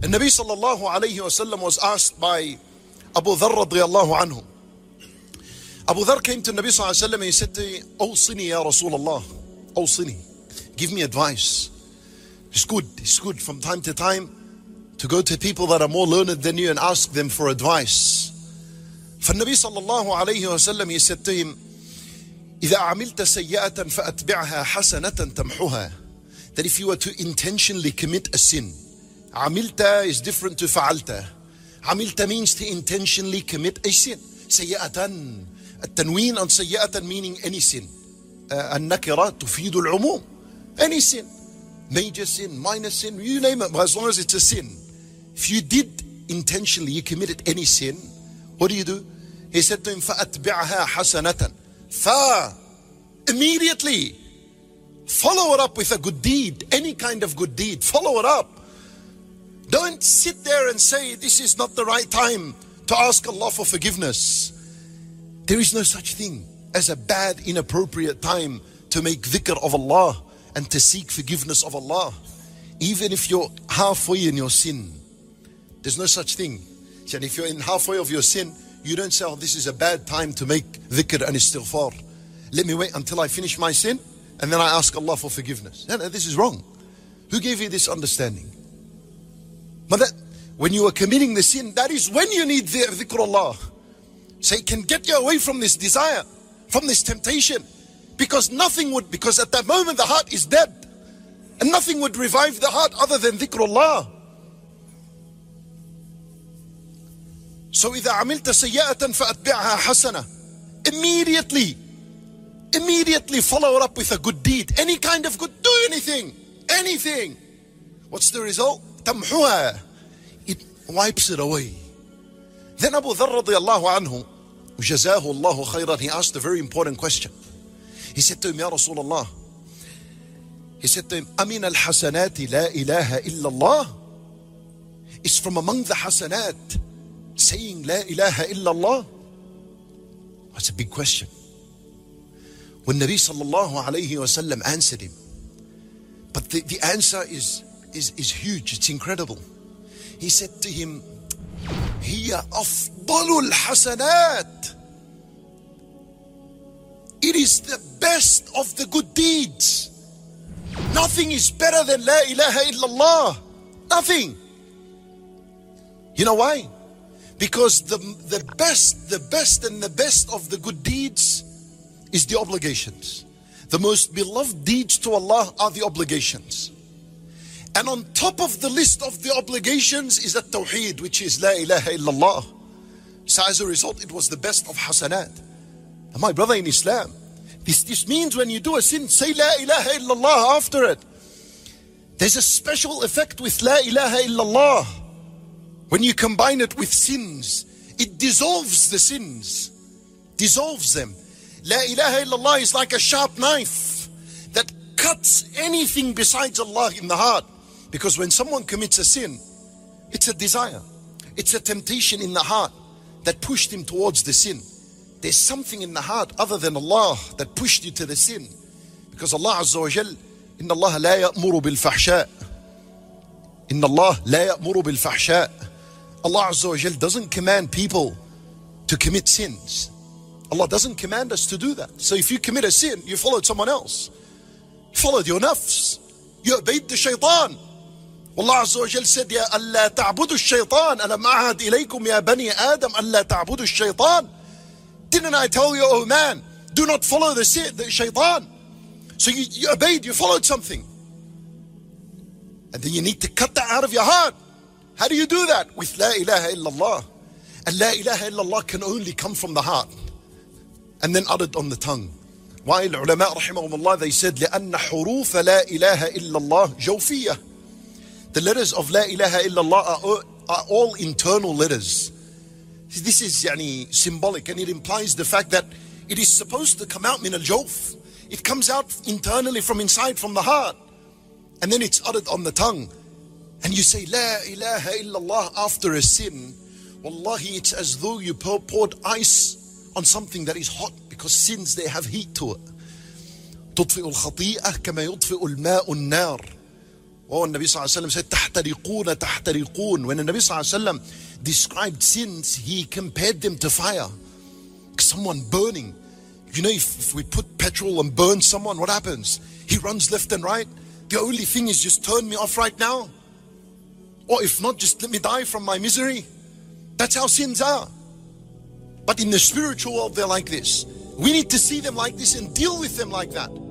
And Nabi sallallahu alayhi wasallam was asked by Abu Dharr radiyallahu anhu. Abu Dharr came to Nabi sallallahu alayhi wasallam and he said to him, Awsini ya Rasulullah, Awsini, give me advice. It's good from time to time to go to people that are more learned than you and ask them for advice. For Nabi sallallahu alayhi wasallam, he said to him, إذا عملت سيئة فأتبعها حسنة تمحها. That if you were to intentionally commit a sin, عملت is different to فعلت. عملت means to intentionally commit a sin. سيئة, التنوين on سيئة meaning any sin. النكرة تفيد العموم. Any sin, major sin, minor sin, you name it, as long as it's a sin. If you did intentionally, you committed any sin, what do? He said to him, فأتبعها حسنة. Immediately follow it up with a good deed, any kind of good deed, follow it up. Don't sit there and say this is not the right time to ask Allah for forgiveness. There is no such thing as a bad, inappropriate time to make dhikr of Allah and to seek forgiveness of Allah. Even if you're halfway in your sin, there's no such thing. And if you're in halfway of your sin, you don't say, oh, this is a bad time to make dhikr and istighfar. Let me wait until I finish my sin and then I ask Allah for forgiveness. No, this is wrong. Who gave you this understanding? But that, when you are committing the sin, that is when you need dhikrullah. So it can get you away from this desire, from this temptation. Because at that moment the heart is dead. And nothing would revive the heart other than dhikrullah. So إذا عملت سيئة فأتبعها حسنة. Immediately follow it up with a good deed. Any kind of good, do anything. What's the result? تمحوها. It wipes it away. Then Abu Dharr radiyallahu anhu, جزاه الله خيرا, he asked a very important question. He said to him, Ya Rasulullah, he said to him, أمن الحسنات لا إله إلا الله. It's from among the hasanat saying La ilaha illallah. That's a big question. When Nabi sallallahu alayhi wasallam answered him, but the answer is huge, it's incredible. He said to him, Hiya afdalul hasanat. It is the best of the good deeds. Nothing is better than La ilaha illallah. Nothing. You know why? Because the best and the best of the good deeds is the obligations. The most beloved deeds to Allah are the obligations. And on top of the list of the obligations is at-tawheed, which is La ilaha illallah. So as a result, it was the best of hasanat. And my brother in Islam, this means when you do a sin, say La ilaha illallah after it. There's a special effect with La ilaha illallah. When you combine it with sins, it dissolves the sins, dissolves them. La ilaha illallah is like a sharp knife that cuts anything besides Allah in the heart. Because when someone commits a sin, it's a desire, it's a temptation in the heart that pushed him towards the sin. There's something in the heart other than Allah that pushed you to the sin. Because Allah Azza wa Jal, Inna Allah la ya'muru bil fahsha. Inna Allah la ya'muru bil fahsha. Allah Azza wa Jal doesn't command people to commit sins. Allah doesn't command us to do that. So if you commit a sin, you followed someone else. You followed your nafs. You obeyed the shaitan. Allah Azza wa Jal said, Ya Allah ta'budu shaitan. Alam a'ad ilaykum ya bani Adam. Allah ta'budu shaitan. Didn't I tell you, oh man, do not follow the shaitan. So you obeyed, you followed something. And then you need to cut that out of your heart. How do you do that? With La ilaha illallah. And La ilaha illallah can only come from the heart and then uttered on the tongue. While ulama rahimahumullah, they said, لأن حروف لا إله إلا الله جوفية. The letters of La ilaha illallah are all internal letters. This is symbolic, and it implies the fact that it is supposed to come out min al-jawf. It comes out internally from inside, from the heart. And then it's uttered on the tongue. And you say La ilaha illallah after a sin. Wallahi, it's as though you poured ice on something that is hot, because sins, they have heat to it. تطفئ الخطيئة كما يطفئ الماء النار Oh, Nabi Sallallahu Alaihi Wasallam said, تَحْتَرِقُونَ تَحْتَرِقُونَ. When the Nabi Sallallahu Alaihi Wasallam described sins, he compared them to fire. Someone burning. You know, if we put petrol and burn someone, what happens? He runs left and right. The only thing is just turn me off right now. Or if not, just let me die from my misery. That's how sins are. But in the spiritual world, they're like this. We need to see them like this and deal with them like that.